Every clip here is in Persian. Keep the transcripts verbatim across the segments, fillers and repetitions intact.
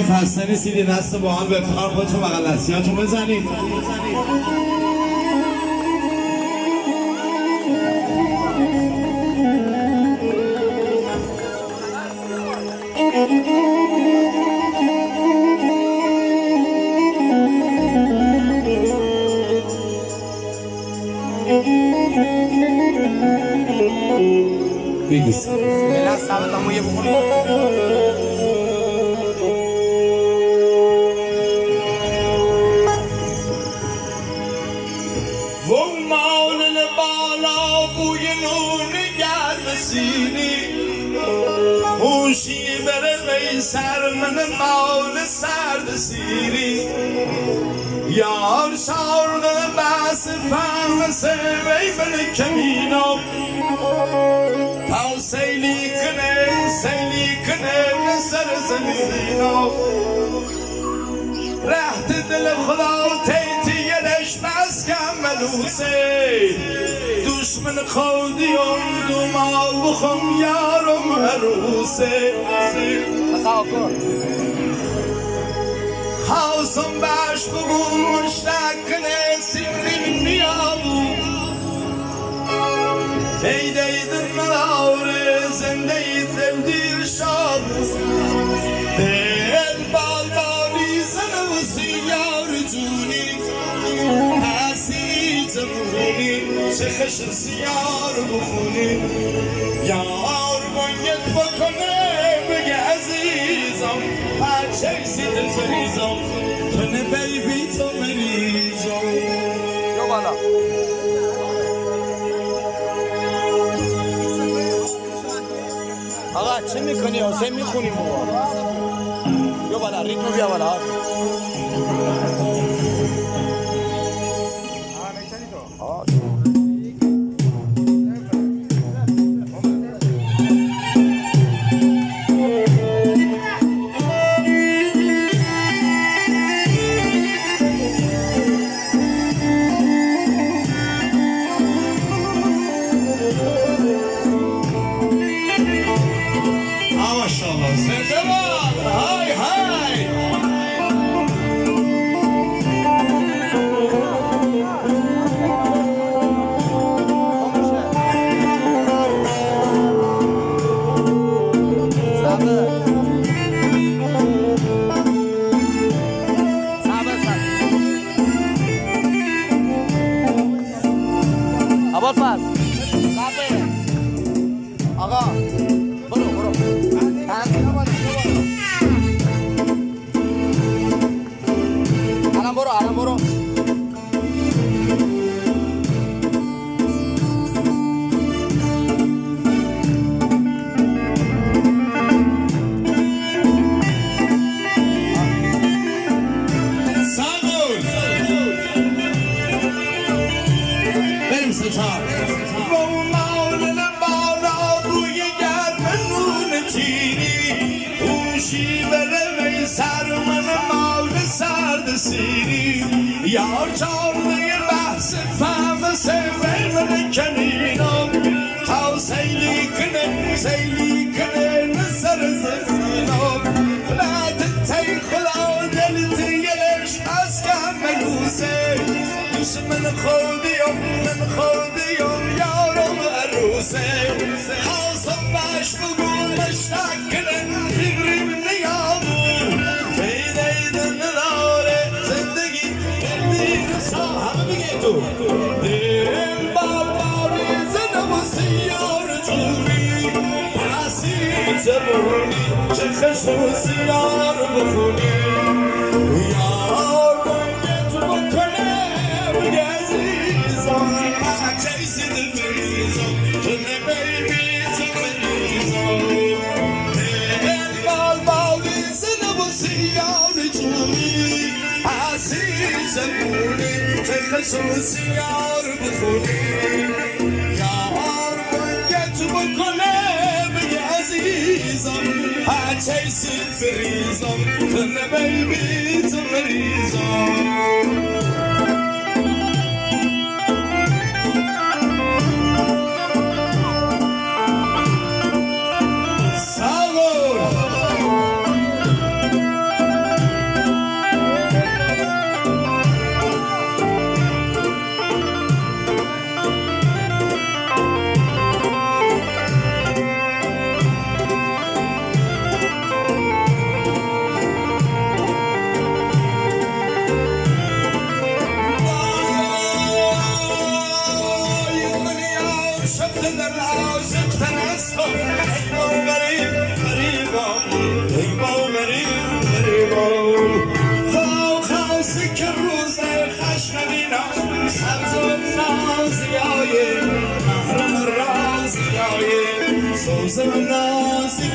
همگی خسته نیستید، دست با هم به افتخار خودتون بغل دستیاتون بزنید. بگیست بلا ثابت همو یه بخونی بالا بوی نون گرم سینی موشی بره قیصر من مال سرد سیری یار شارده بس فهم سوی بل کمینو تا سیلی کنه سیلی کنه سر زمینو رهت دل خدا تیتی یدش بس کم ملوسه دشمن خودیم دو ما بخم یارم عروسه خواستم باش بگو مشتاق نسیم نیابو فیده دل مداره زنده دل دیر شابو دل بال بالی زن و سیار جونی حسی تبونی چه خش سیار بخونی یار باید بکنه بگه عزیزم هرچه سی دل فریزم کنه بیبی تو مریزم یا بالا آقا چه میکنی؟ حسین میخونی بابا یا بالا ریتمو بیا بالا یار چارده بحث فهم سوی من کنینم تا سیلی کنه سیلی کنه نسر زمینم لعت تی خدا دل تیلش از کم ملوسه دشمن خودیم من خودیم یارم عروسه خواستم باش بگو مشتاق کنه فکریم نیامون فیده دل داره زندگی همه بگه تو دل بال بالی زنم و سیار جونی پسی زبونی چه خشم سیار بخونی یار باید بکنه بگه عزیزم چیسی دل بریزم تو نمیبی تو بریزم دل بال بالی زنم و سیار جونی پسی زبونی خشم سیار بخونی یار باید بکنه بگه عزیزم هرچه سید بریزم کنه بیبی تو مریزم رازی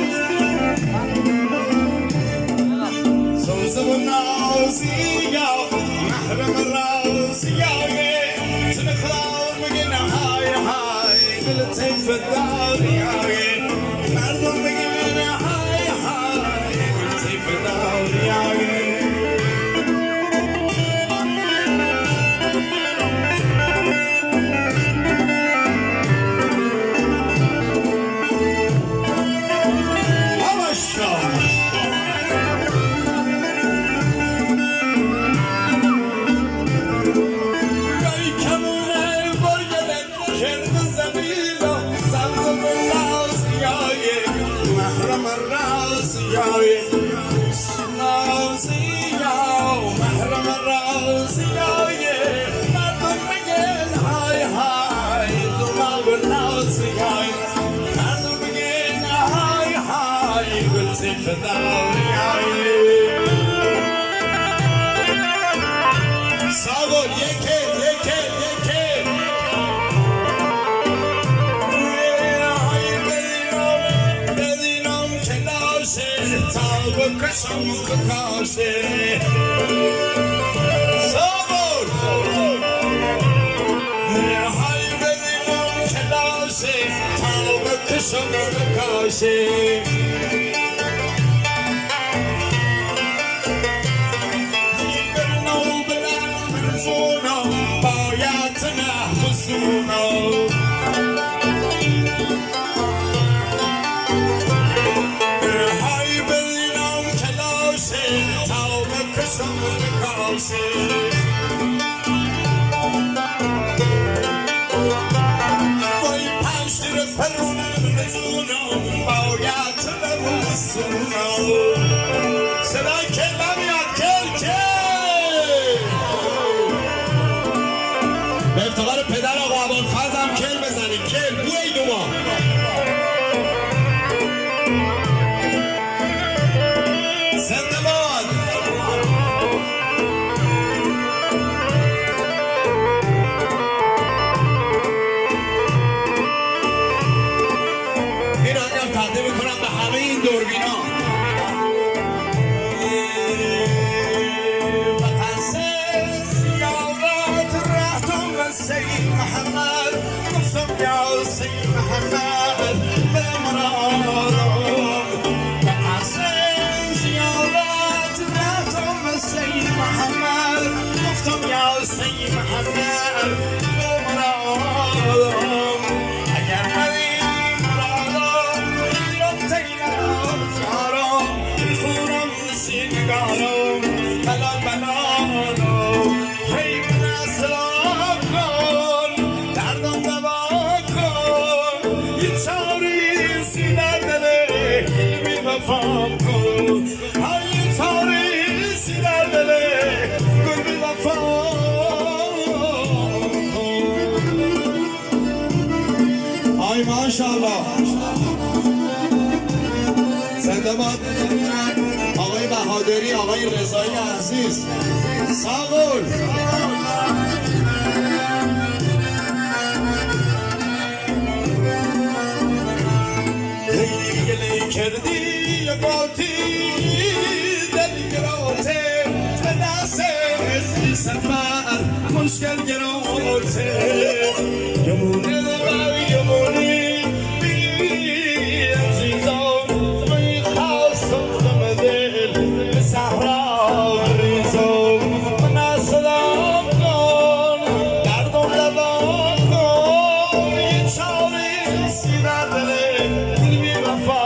سوزم نازی یا محرم رازی تنخواه مگن های های دلتیم فداری های مردم مگن های های دلتیم فداری های Sağ yeke yeke yeke Hayır bedinam bedinam kelaşe Tabi kışım kıkaşe Sağ ol Hayır bedinam kelaşe Tabi kışım kıkaşe صدای کل نمیاد کل کل به افتقار پدر آقا ابوالفضل هم کل بزنید کل بوی دوما زنده باد این آنجا تقدیم میکنم به همه این دوربینا سيد محمد قسم يا سيد محمد بمرارهم محسن زيارات ذاتهم سيد محمد قسم يا سيد محمد بمرارهم اگر مدين مرارهم يوم تيار فارهم الخورم سيدگارهم بلا بلارهم هي من اسلام وفام کن های تاریسی در دله گل بی وفام آی ماشاءالله زنده باد آقای بهادری آقای رضایی عزیز ساغول کردی یا باتی دلی گراته به دست ازی سفر مشکل گراته یمونه دوی یمونی بی عزیزان می خواستم دم دل به صحرا ریزم من اصلام کن دردم لبان کن یه چاری سیدر دله دل بی وفا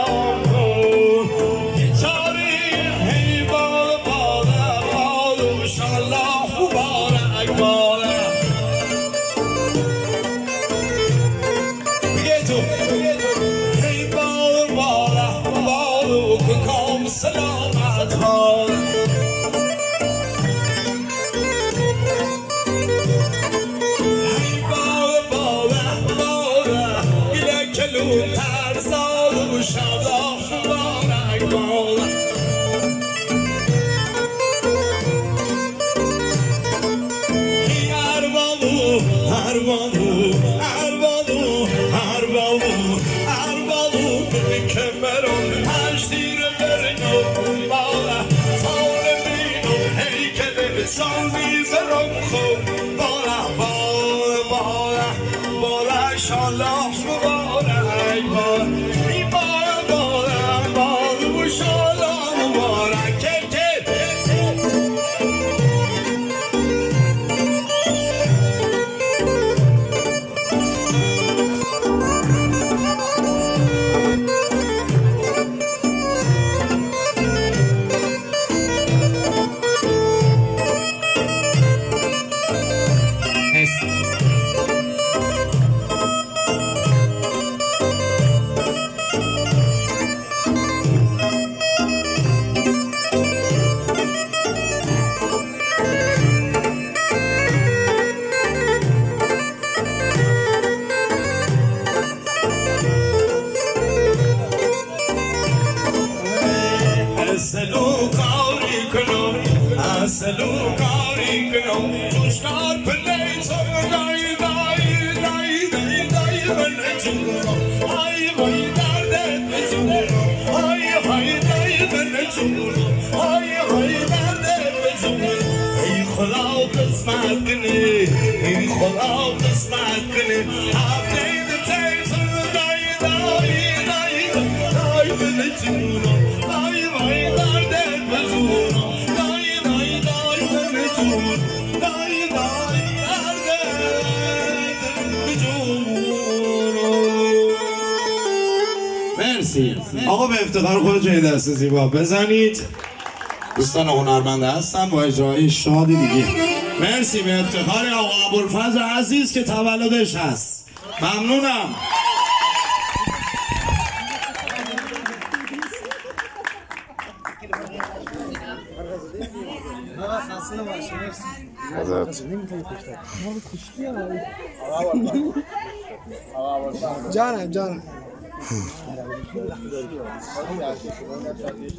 سلامت حال ای بابا بابا بابا گله کلو ترزاد و شبا مبارک بابا ای اربابو اربابو اربابو اربابو اربابو بی کمرون هشتیر برنو بالا تال بینو هی که دلشان میزرم خوب بالا بالا بالا بالا شالله مبارک بالا ای بالا بالا بالا و شالله مبارک کل کل Aselu kari kano, aselu kari kano. Tushkar pillai sarai dai dai dai dai banachuro. Ay vay derde bezuro, ay vay dai banachuro, ay vay derde bezuro. Ey khoda qismat kne, ey khoda qismat kne. Hafte de tayt dai dai dai dai banachuro. مرسی آقا به افتخار خودتون یه دست زیبا بزنید. دوستان هنرمند هستن با اجرای شاد دیگه. مرسی به افتخار آقا ابوالفضل عزیز که تولدش هست. ممنونم. جانم جانم